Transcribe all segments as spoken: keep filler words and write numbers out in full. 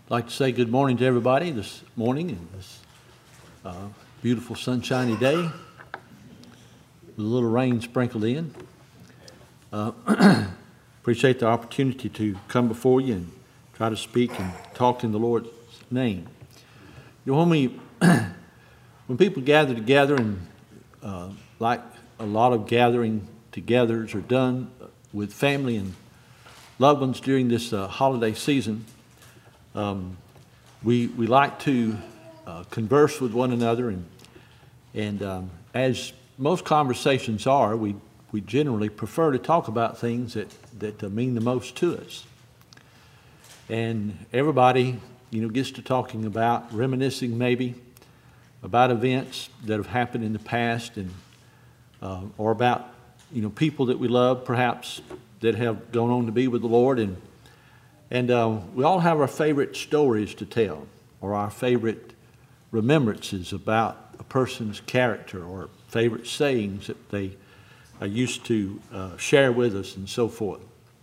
I'd like to say good morning to everybody this morning and this uh, beautiful sunshiny day with a little rain sprinkled in. Uh, appreciate the opportunity to come before you and try to speak and talk in the Lord's name. You know, when we, when people gather together, and uh, like a lot of gathering togethers are done with family and loved ones during this uh, holiday season, Um, we we like to uh, converse with one another, and and um, as most conversations are, we we generally prefer to talk about things that that uh, mean the most to us. And everybody, you know, gets to talking about, reminiscing maybe about events that have happened in the past, and uh, or about you know people that we love, perhaps that have gone on to be with the Lord, and. And uh, we all have our favorite stories to tell, or our favorite remembrances about a person's character, or favorite sayings that they are used to uh, share with us, and so forth.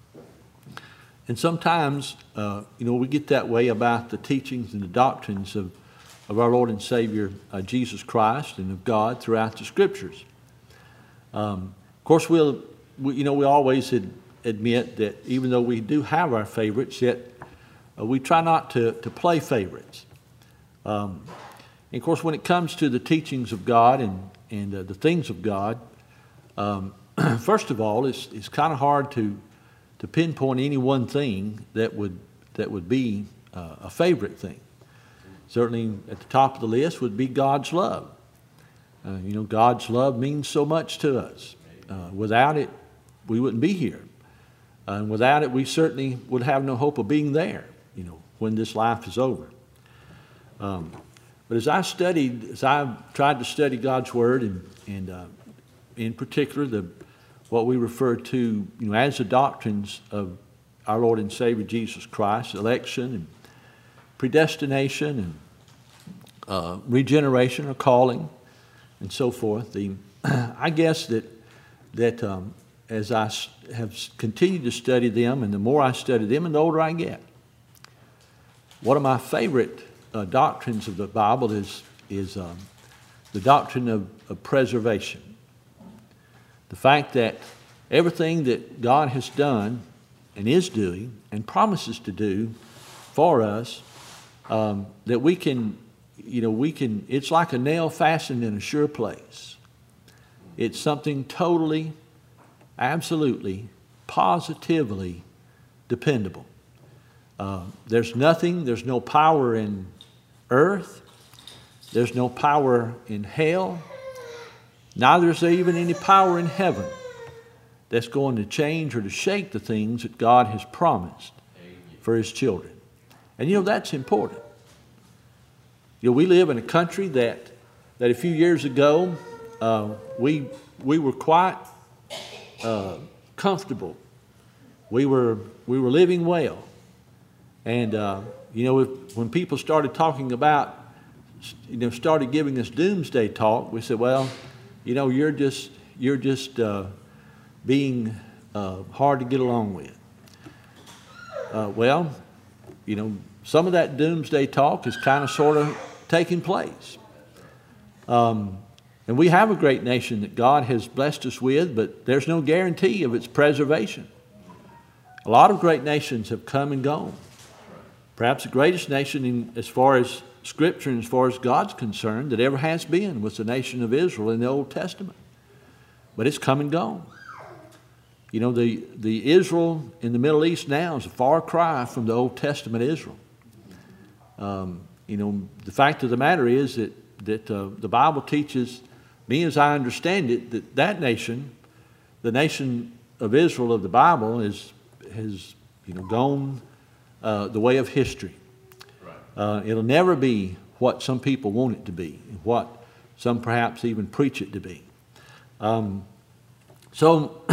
And sometimes, uh, you know, we get that way about the teachings and the doctrines of, of our Lord and Savior, uh, Jesus Christ, and of God throughout the Scriptures. Um, of course, we'll, we, you know, we always had admit that even though we do have our favorites, yet uh, we try not to, to play favorites. Um, and of course, when it comes to the teachings of God and, and uh, the things of God, um, first of all, it's, it's kind of hard to, to pinpoint any one thing that would, that would be uh, a favorite thing. Certainly at the top of the list would be God's love. Uh, you know, God's love means so much to us. Uh, without it, we wouldn't be here. Uh, and without it, we certainly would have no hope of being there, you know, when this life is over. Um, but as I studied, as I tried to study God's Word, and, and uh, in particular the what we refer to, you know, as the doctrines of our Lord and Savior Jesus Christ, election and predestination and uh, regeneration or calling, and so forth. The I guess that that. Um, as I have continued to study them, and the more I study them, and the older I get, one of my favorite uh, doctrines of the Bible is, is um, the doctrine of, of preservation. The fact that everything that God has done and is doing and promises to do for us, um, that we can, you know, we can, it's like a nail fastened in a sure place. It's something totally absolutely, positively dependable. Uh, there's nothing, there's no power in earth, there's no power in hell, neither is there even any power in heaven that's going to change or to shake the things that God has promised for His children. And you know, that's important. You know, we live in a country that, that a few years ago, uh, we, we were quite Uh, comfortable. We were we were living well, and uh, you know, if, when people started talking about, you know, started giving us doomsday talk, we said, well, you know, you're just you're just uh, being uh, hard to get along with. Uh, well, you know, some of that doomsday talk is kind of sort of taking place. Um, And we have a great nation that God has blessed us with, but there's no guarantee of its preservation. A lot of great nations have come and gone. Perhaps the greatest nation in, as far as Scripture and as far as God's concerned that ever has been was the nation of Israel in the Old Testament. But it's come and gone. You know, the, the Israel in the Middle East now is a far cry from the Old Testament Israel. Um, you know, the fact of the matter is that, that uh, the Bible teaches me, as I understand it, that that nation, the nation of Israel of the Bible, is has you know gone uh, the way of history. Uh, it'll never be what some people want it to be, what some perhaps even preach it to be. Um, so,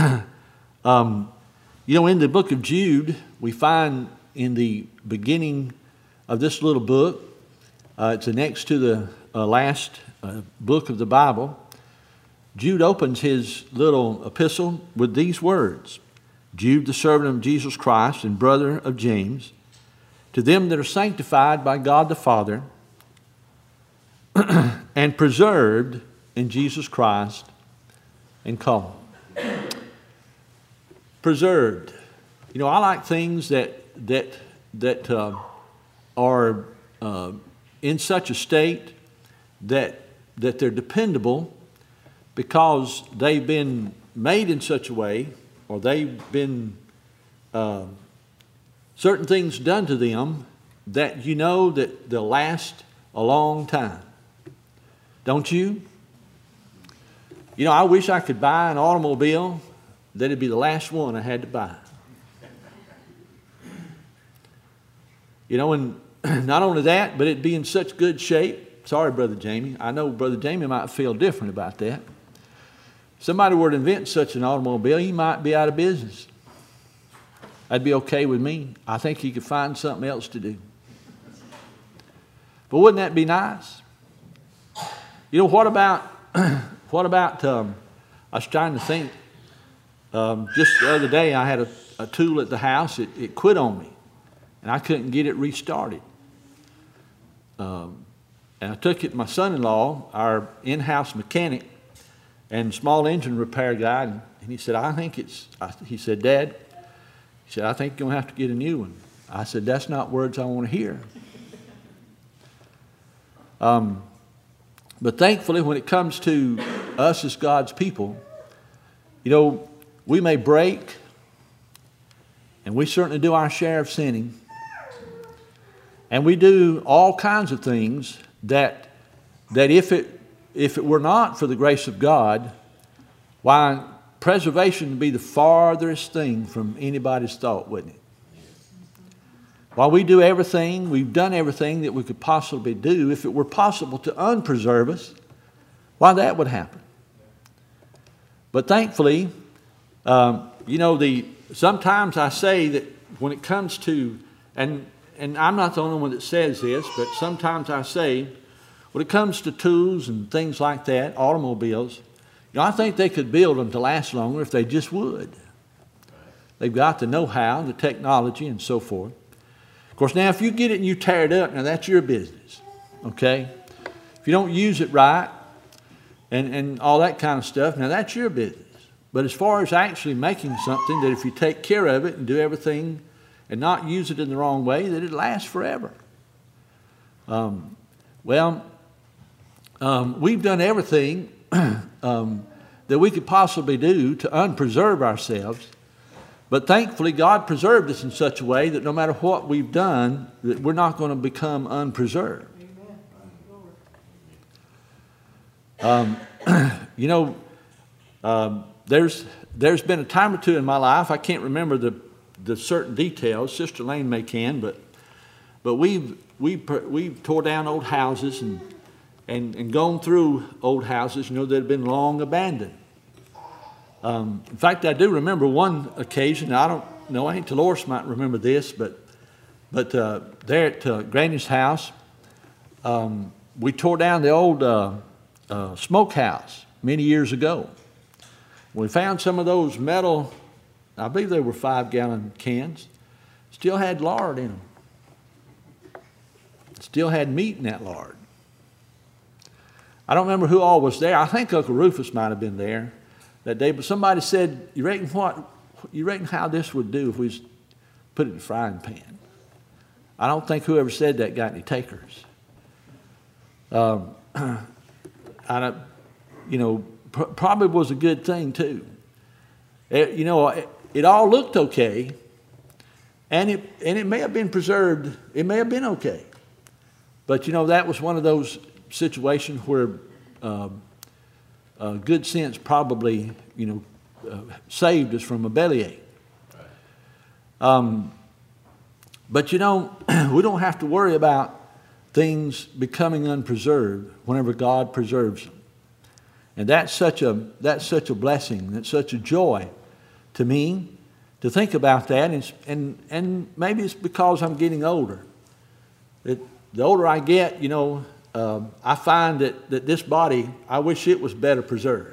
um, you know, in the book of Jude, we find in the beginning of this little book, uh, it's next to the uh, last uh, book of the Bible, Jude opens his little epistle with these words: Jude, the servant of Jesus Christ and brother of James, to them that are sanctified by God the Father and preserved in Jesus Christ and called. Preserved. You know, I like things that that that uh, are uh, in such a state that that they're dependable because they've been made in such a way, or they've been uh, certain things done to them that you know that they'll last a long time. Don't you? You know, I wish I could buy an automobile that'd be the last one I had to buy. You know, and not only that, but it'd be in such good shape. Sorry, Brother Jamie. I know Brother Jamie might feel different about that. If somebody were to invent such an automobile, he might be out of business. That'd be okay with me. I think he could find something else to do. But wouldn't that be nice? You know, what about, what about, um, I was trying to think, um, just the other day I had a, a tool at the house, it, it quit on me, and I couldn't get it restarted. Um, and I took it to my son-in-law, our in-house mechanic, and small engine repair guy, and, and he said, I think it's, I, he said, Dad, he said, I think you're going to have to get a new one. I said, that's not words I want to hear. Um, but thankfully, when it comes to us as God's people, you know, we may break, and we certainly do our share of sinning, and we do all kinds of things that, that if it, if it were not for the grace of God, why, preservation would be the farthest thing from anybody's thought, wouldn't it? While we do everything, we've done everything that we could possibly do, if it were possible to unpreserve us, why that would happen. But thankfully, um, you know, the sometimes I say that when it comes to, and, and I'm not the only one that says this, but sometimes I say, when it comes to tools and things like that, automobiles, you know, I think they could build them to last longer if they just would. They've got the know-how, the technology, and so forth. Of course, now if you get it and you tear it up, now that's your business, okay? If you don't use it right and, and all that kind of stuff, now that's your business. But as far as actually making something that if you take care of it and do everything and not use it in the wrong way, that it lasts forever. Um, well, um, we've done everything um, that we could possibly do to unpreserve ourselves. But thankfully, God preserved us in such a way that no matter what we've done, that we're not going to become unpreserved. Um, you know, um, there's there's been a time or two in my life, I can't remember the the certain details. Sister Lane may can, but but we've we've we've tore down old houses and and and gone through old houses, you know, that have been long abandoned. Um, in fact, I do remember one occasion. I don't know. I think Dolores might remember this, but but uh, there at uh, Granny's house, um, we tore down the old uh, uh, smokehouse many years ago. We found some of those metal, I believe they were five-gallon cans, still had lard in them. Still had meat in that lard. I don't remember who all was there. I think Uncle Rufus might have been there that day, but somebody said, you reckon what, you reckon how this would do if we just put it in a frying pan? I don't think whoever said that got any takers. Um, I don't, you know, pr- probably was a good thing too. It, you know, it, it all looked okay, and it and it may have been preserved. It may have been okay, but you know, that was one of those situations where uh, uh, good sense probably, you know, uh, saved us from a bellyache. Um, but you know, we don't have to worry about things becoming unpreserved whenever God preserves them. And that's such a that's such a blessing. That's such a joy to me to think about that. And and, and maybe it's because I'm getting older. It, the older I get, you know, uh, I find that, that this body, I wish it was better preserved.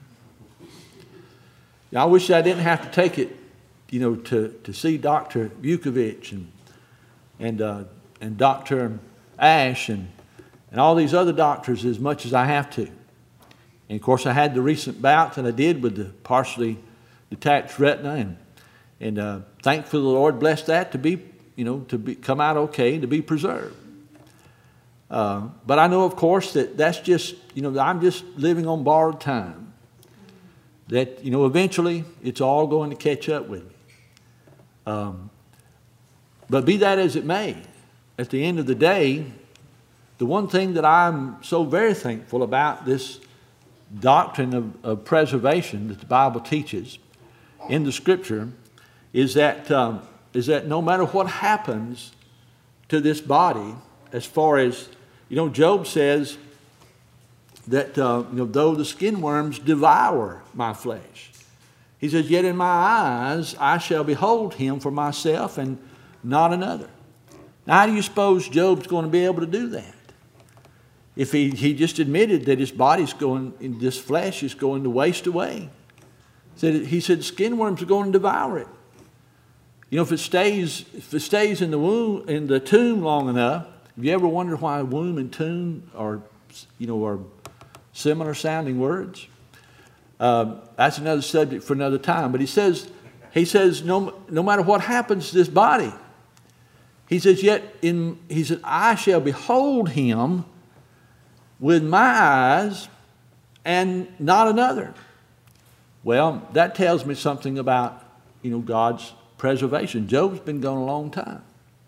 I wish I didn't have to take it, you know, to, to see Doctor Vukovic and and, uh, and Doctor Ash and, and all these other doctors as much as I have to. And of course I had the recent bout that I did with the partially detached retina, and, and uh, thankfully the Lord blessed that to be, you know, to be, come out okay, to be preserved. Uh, but I know, of course, that that's just, you know, I'm just living on borrowed time. That, you know, eventually it's all going to catch up with me. Um, but be that as it may, at the end of the day, the one thing that I'm so very thankful about this doctrine of, of preservation that the Bible teaches in the Scripture is that, um, is that no matter what happens to this body, as far as, you know, Job says that, uh, you know, though the skin worms devour my flesh, he says, yet in my eyes I shall behold him for myself and not another. Now, how do you suppose Job's going to be able to do that? If he, he just admitted that his body's going, this flesh is going to waste away. Said, he said skin worms are going to devour it. You know, if it stays, if it stays in the womb, in the tomb long enough, have you ever wondered why womb and tomb are, you know, are similar sounding words? Uh, that's another subject for another time. But he says, he says, no, no matter what happens to this body, he says, yet in, he said, I shall behold him with my eyes and not another. Well, that tells me something about, you know, God's preservation. Job's been gone a long time.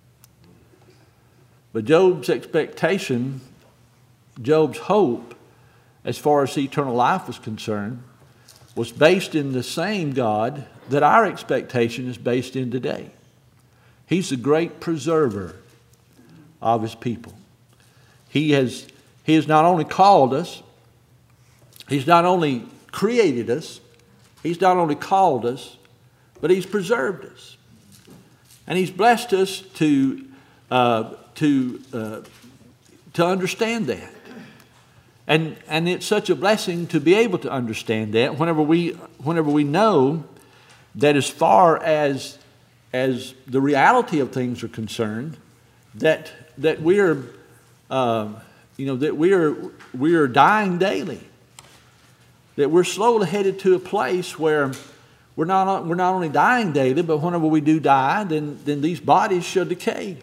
But Job's expectation, Job's hope, as far as eternal life was concerned, was based in the same God that our expectation is based in today. He's the great preserver of his people. He has, he has not only called us, he's not only created us, he's not only called us, but he's preserved us. And he's blessed us to uh, to uh, to understand that. And and it's such a blessing to be able to understand that whenever we whenever we know that as far as as the reality of things are concerned, that that we're uh, you know that we are we are dying daily. That we're slowly headed to a place where we're not we're not only dying daily, but whenever we do die, then then these bodies shall decay.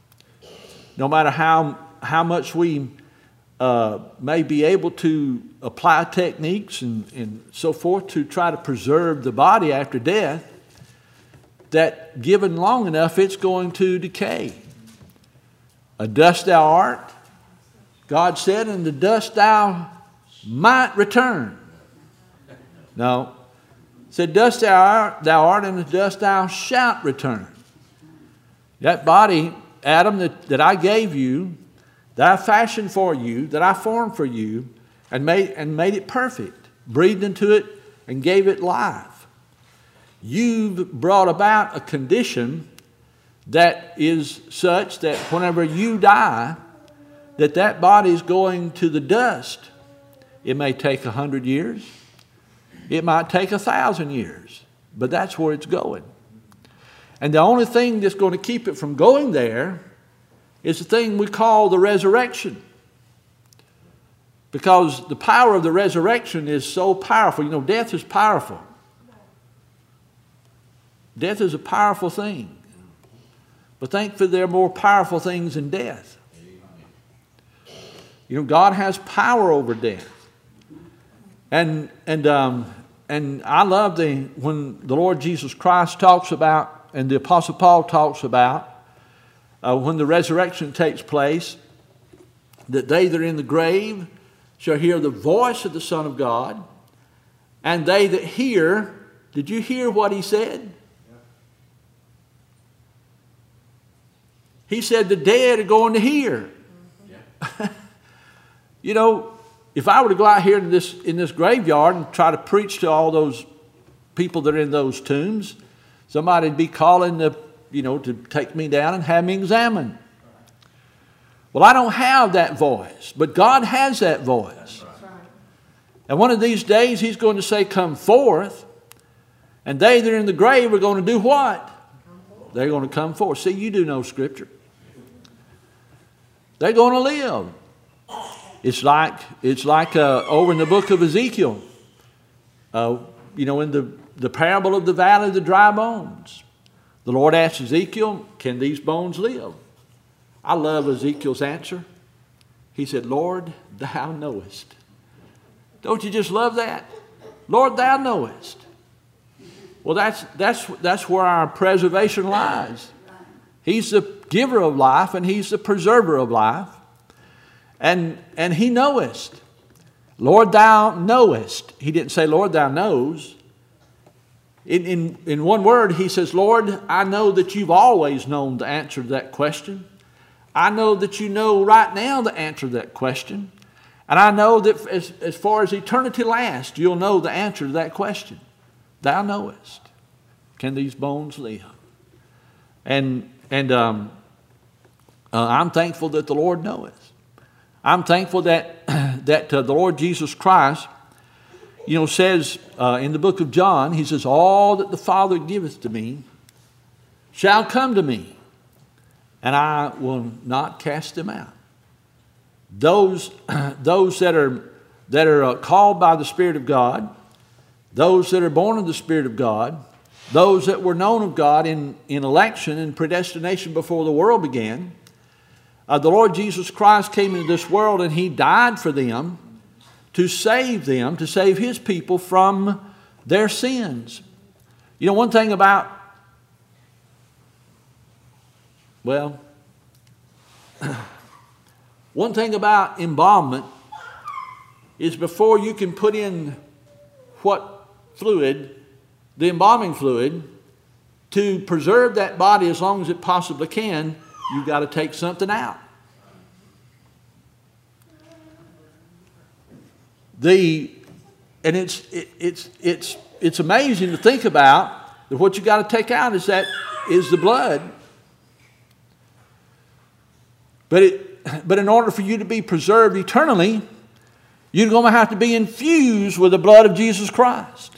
No matter how how much we uh, may be able to apply techniques and, and so forth to try to preserve the body after death, that given long enough, it's going to decay. A dust thou art, God said, and the dust thou might return. No, said, dust thou art, thou art, and the dust thou shalt return. That body, Adam, that, that I gave you, that I fashioned for you, that I formed for you, and made, and made it perfect, breathed into it and gave it life. You've brought about a condition that is such that whenever you die, that that body is going to the dust. It may take a hundred years. It might take a thousand years, but that's where it's going. And the only thing that's going to keep it from going there is the thing we call the resurrection. Because the power of the resurrection is so powerful. You know, death is powerful. Death is a powerful thing. But thankfully there are more powerful things than death. You know, God has power over death. And and um, and I love the when the Lord Jesus Christ talks about, and the Apostle Paul talks about, uh, when the resurrection takes place, that they that are in the grave shall hear the voice of the Son of God, and they that hear, did you hear what he said? He said the dead are going to hear. Yeah. You know, if I were to go out here in this, in this graveyard and try to preach to all those people that are in those tombs, somebody would be calling the, you know, to take me down and have me examined. Well, I don't have that voice, but God has that voice. And one of these days he's going to say, come forth. And they that are in the grave are going to do what? They're going to come forth. See, you do know Scripture. They're going to live. It's like, it's like uh, over in the book of Ezekiel, uh, you know, in the, the parable of the valley of the dry bones. The Lord asked Ezekiel, can these bones live? I love Ezekiel's answer. He said, Lord, thou knowest. Don't you just love that? Lord, thou knowest. Well, that's, that's, that's where our preservation lies. He's the giver of life and He's the preserver of life. And, and He knowest. Lord, thou knowest. He didn't say, Lord, thou knows. In, in, in one word, He says, Lord, I know that you've always known the answer to that question. I know that you know right now the answer to that question. And I know that as, as far as eternity lasts, you'll know the answer to that question. Thou knowest. Can these bones live? And, and um, uh, I'm thankful that the Lord knoweth. I'm thankful that, that uh, the Lord Jesus Christ, you know, says uh, in the book of John, He says, all that the Father giveth to me shall come to me, and I will not cast them out. Those, those that are, that are uh, called by the Spirit of God, those that are born of the Spirit of God, those that were known of God in, in election and predestination before the world began, uh, the Lord Jesus Christ came into this world and He died for them to save them, to save His people from their sins. You know, one thing about, well, one thing about embalmment is before you can put in what fluid, the embalming fluid, to preserve that body as long as it possibly can, you've got to take something out. The, and it's, it, it's, it's, it's amazing to think about that what you got to take out is that is the blood. But, it, but in order for you to be preserved eternally, you're going to have to be infused with the blood of Jesus Christ.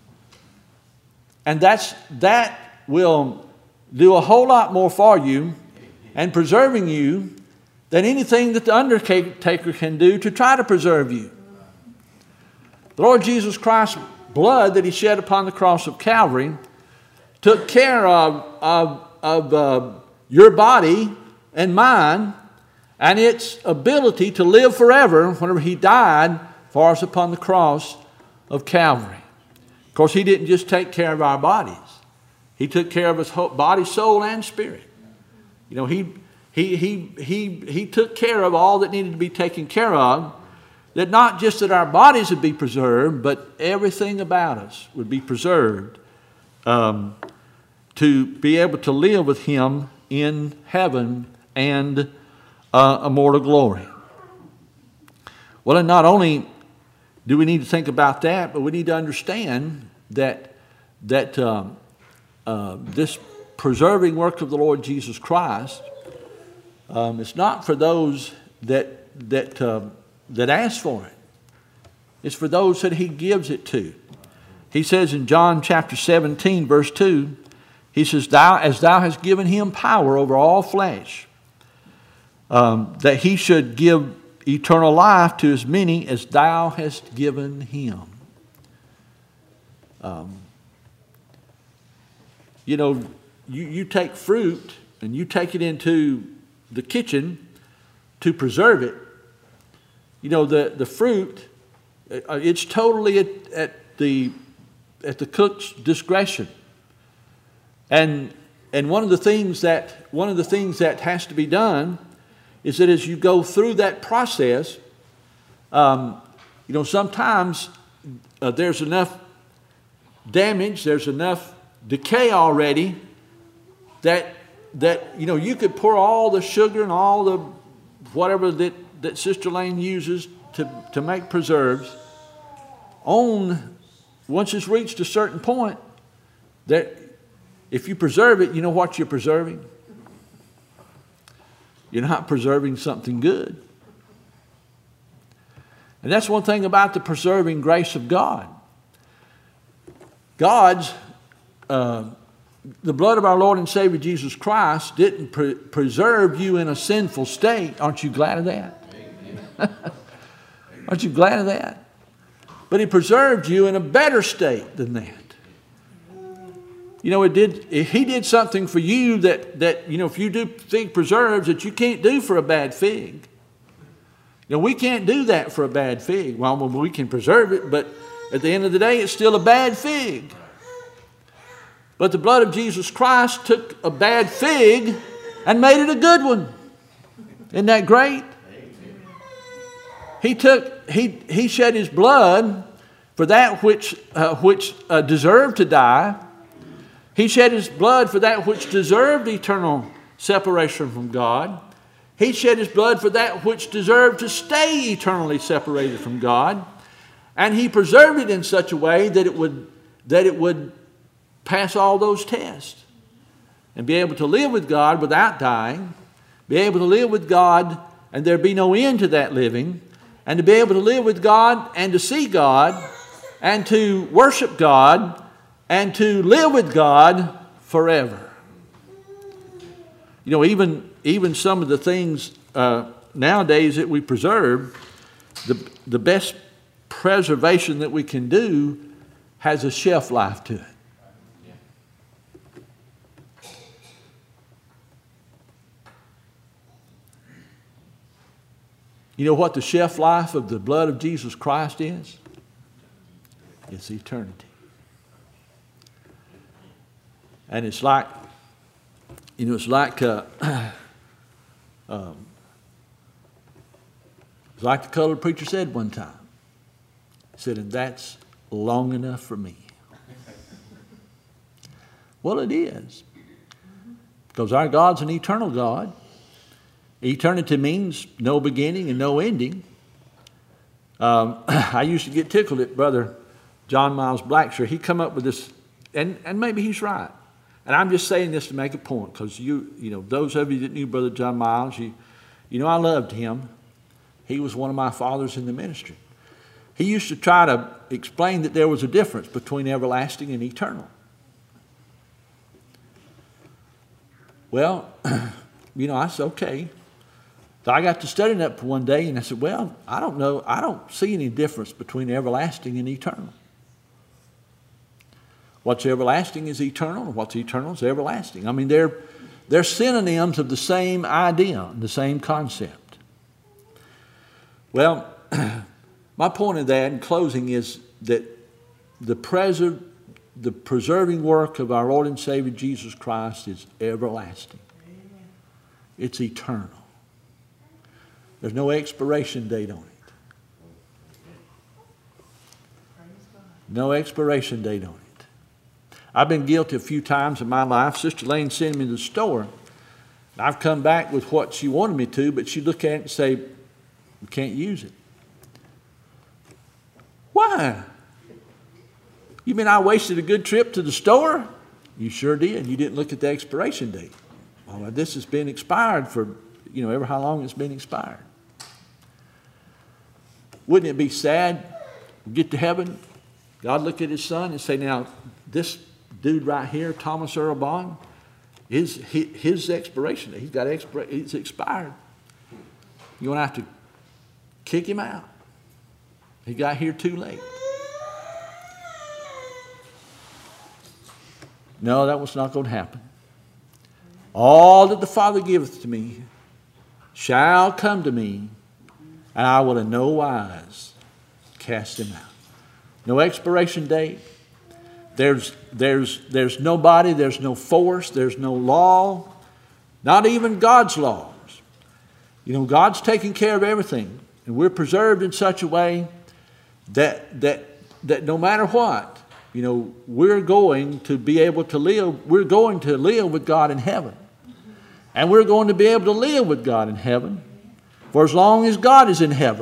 And that's, that will do a whole lot more for you and preserving you than anything that the undertaker can do to try to preserve you. The Lord Jesus Christ's blood that He shed upon the cross of Calvary took care of, of, of uh, your body and mine and its ability to live forever whenever He died for us upon the cross of Calvary. Of course, He didn't just take care of our bodies. He took care of us body, soul, and spirit. You know, he, he, he, he, he took care of all that needed to be taken care of, that not just that our bodies would be preserved, but everything about us would be preserved um, to be able to live with Him in heaven and uh, immortal glory. Well, and not only do we need to think about that, but we need to understand that, that um, uh, this preserving work of the Lord Jesus Christ, um, it's not for those that, that, uh, that ask for it. It's for those that He gives it to. He says in John chapter seventeen, verse two, He says, "Thou, as thou hast given Him power over all flesh, um, that He should give eternal life to as many as thou hast given Him." Um, you know, you, you take fruit and you take it into the kitchen to preserve it. You know, the, the fruit, it's totally at, at the at the cook's discretion. And and one of the things that one of the things that has to be done is that as you go through that process, um, you know, sometimes uh, there's enough damage, there's enough decay already that that you know you could pour all the sugar and all the whatever that, that Sister Lane uses to, to make preserves on once it's reached a certain point that if you preserve it, you know what you're preserving? You're not preserving something good. And that's one thing about the preserving grace of God. God's, uh, the blood of our Lord and Savior Jesus Christ didn't pre- preserve you in a sinful state. Aren't you glad of that? Aren't you glad of that? But He preserved you in a better state than that. You know, it did. He did something for you that, that, you know, if you do fig preserves, that you can't do for a bad fig. You know, we can't do that for a bad fig. Well, we can preserve it, but at the end of the day, it's still a bad fig. But the blood of Jesus Christ took a bad fig and made it a good one. Isn't that great? He took, he, he shed His blood for that which, uh, which uh, deserved to die. He shed His blood for that which deserved eternal separation from God. He shed His blood for that which deserved to stay eternally separated from God. And He preserved it in such a way that it would, that it would pass all those tests and be able to live with God without dying, be able to live with God and there be no end to that living, and to be able to live with God and to see God and to worship God and to live with God forever. You know, even, even some of the things uh, nowadays that we preserve, the, the best preservation that we can do has a shelf life to it. You know what the shelf life of the blood of Jesus Christ is? It's eternity. And it's like, you know, it's like, uh, um, it's like the colored preacher said one time. He said, and that's long enough for me. Well, it is. Because our God's an eternal God. Eternity means no beginning and no ending. Um, I used to get tickled at Brother John Miles Blackshear. He come up with this, and, and maybe he's right. And I'm just saying this to make a point, because you, you know, those of you that knew Brother John Miles, you, you know, I loved him. He was one of my fathers in the ministry. He used to try to explain that there was a difference between everlasting and eternal. Well, you know, I said, okay. So I got to studying that one day, and I said, well, I don't know. I don't see any difference between everlasting and eternal. What's everlasting is eternal, and what's eternal is everlasting. I mean, they're, they're synonyms of the same idea, the same concept. Well, my point of that in closing is that the, preser- the preserving work of our Lord and Savior Jesus Christ is everlasting. It's eternal. There's no expiration date on it. No expiration date on it. I've been guilty a few times in my life. Sister Lane sent me to the store. And I've come back with what she wanted me to, but she'd look at it and say, we can't use it. Why? You mean I wasted a good trip to the store? You sure did. You didn't look at the expiration date. Well, this has been expired for, you know, ever how long it's been expired. Wouldn't it be sad? Get to heaven, God look at His Son and say, now, this dude right here, Thomas Earl Bond, his, his expiration date, he's got expir- it's expired. You're going to have to kick him out. He got here too late. No, that was not going to happen. All that the Father giveth to me shall come to me, and I will in no wise cast him out. No expiration date. There's, there's, there's nobody, there's no force, there's no law, not even God's laws. You know, God's taking care of everything, and we're preserved in such a way that, that, that no matter what, you know, we're going to be able to live, we're going to live with God in heaven. And we're going to be able to live with God in heaven for as long as God is in heaven.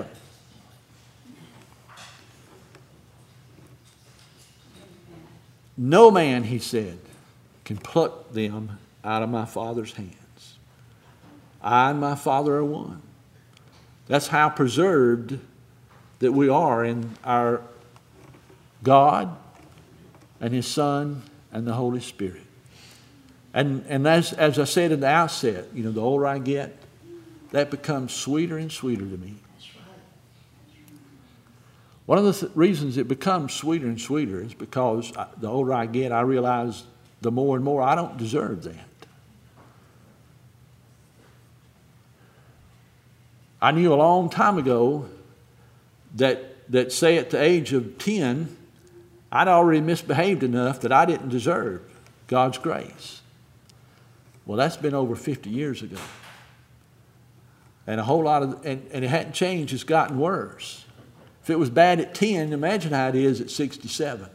No man, he said, can pluck them out of my Father's hands. I and my Father are one. That's how preserved that we are in our God and His Son and the Holy Spirit. And, and as, as I said in the outset, you know, the older I get, that becomes sweeter and sweeter to me. One of the th- reasons it becomes sweeter and sweeter is because I, the older I get, I realize the more and more I don't deserve that. I knew a long time ago that, that say at the age of ten, I'd already misbehaved enough that I didn't deserve God's grace. Well, that's been over fifty years ago. And a whole lot of, and, and it hadn't changed, it's gotten worse. If it was bad at ten, imagine how it is at sixty-seven.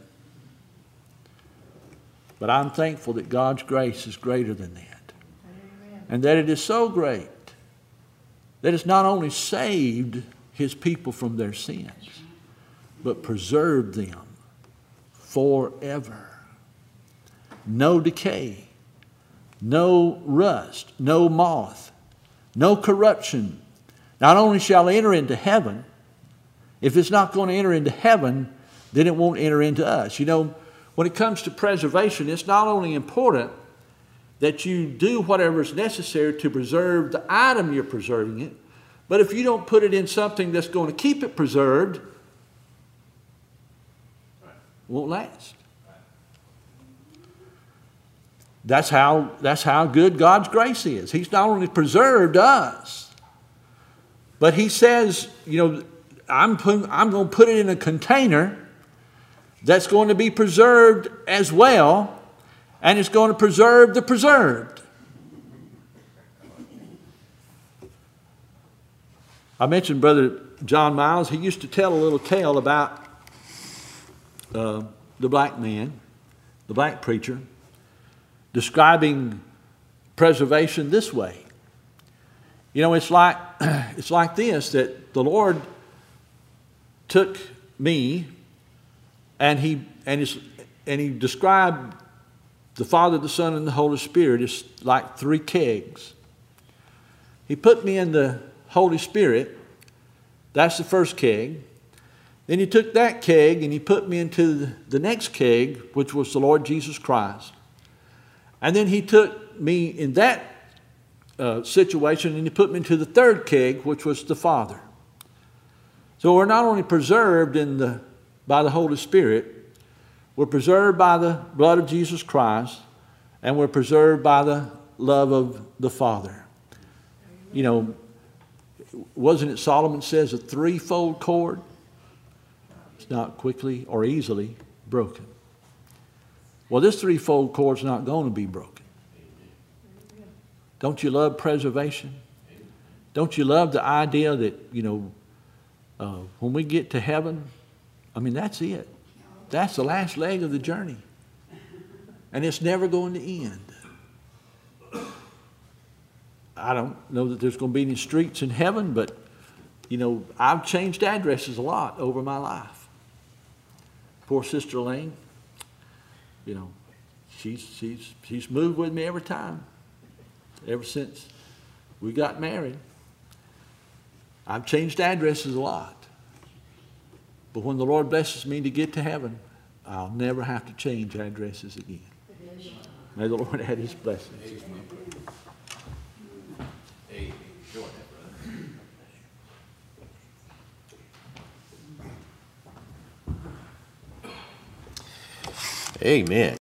But I'm thankful that God's grace is greater than that. Amen. And that it is so great that it's not only saved His people from their sins, but preserved them forever. No decay, no rust, no moth, no corruption. Not only shall it enter into heaven, if it's not going to enter into heaven, then it won't enter into us. You know, when it comes to preservation, it's not only important that you do whatever is necessary to preserve the item you're preserving it, but if you don't put it in something that's going to keep it preserved, it won't last. That's how, that's how good God's grace is. He's not only preserved us, but He says, you know, I'm, putting, I'm going to put it in a container that's going to be preserved as well, and it's going to preserve the preserved. I mentioned Brother John Miles. He used to tell a little tale about uh, the black man, the black preacher, describing preservation this way. You know, it's like, it's like this, that the Lord took me and he, and, his, and he described the Father, the Son, and the Holy Spirit as like three kegs. He put me in the Holy Spirit. That's the first keg. Then He took that keg and He put me into the next keg, which was the Lord Jesus Christ. And then He took me in that uh, situation and He put me into the third keg, which was the Father. So we're not only preserved in the, by the Holy Spirit, we're preserved by the blood of Jesus Christ, and we're preserved by the love of the Father. You know, wasn't it Solomon says a threefold cord? It's not quickly or easily broken. Well, this threefold cord's not going to be broken. Don't you love preservation? Don't you love the idea that, you know, uh, when we get to heaven, I mean, that's it. That's the last leg of the journey. And it's never going to end. I don't know that there's going to be any streets in heaven, but, you know, I've changed addresses a lot over my life. Poor Sister Elaine, you know, she's, she's, she's moved with me every time, ever since we got married. I've changed addresses a lot. But when the Lord blesses me to get to heaven, I'll never have to change addresses again. May the Lord add His blessings. Amen.